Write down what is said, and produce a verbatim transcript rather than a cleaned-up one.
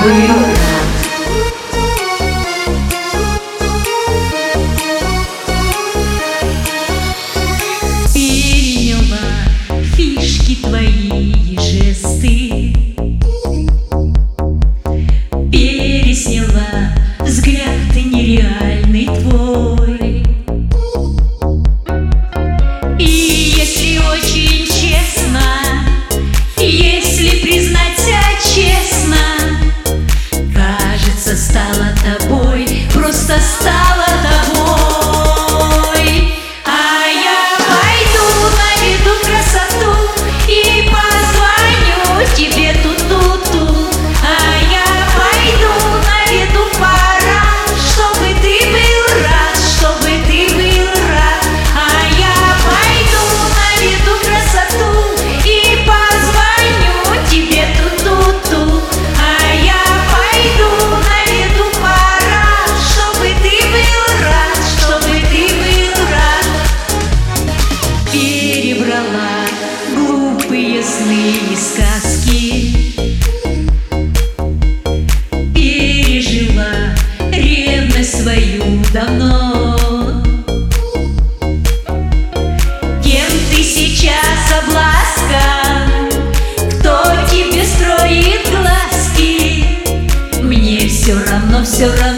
был рад. Переняла фишки твои и жесты, пересняла взгляд ты нереальный твой. И если очень честно, если признаться честно, кажется, стала тобой, просто стала тобой. А я пойду наведу красоту и позвоню тебе ту-ту-ту. А я пойду наведу парад, чтобы ты был рад, чтобы ты был рад. А я пойду наведу красоту и позвоню тебе ту-ту-ту. А я пойду наведу парад, чтобы ты был рад, чтобы ты был рад. Перебрала глупые сны и сказки, пережила ревность свою давно. Кем ты сейчас обласкан? Кто тебе строит глазки? Мне все равно, все равно.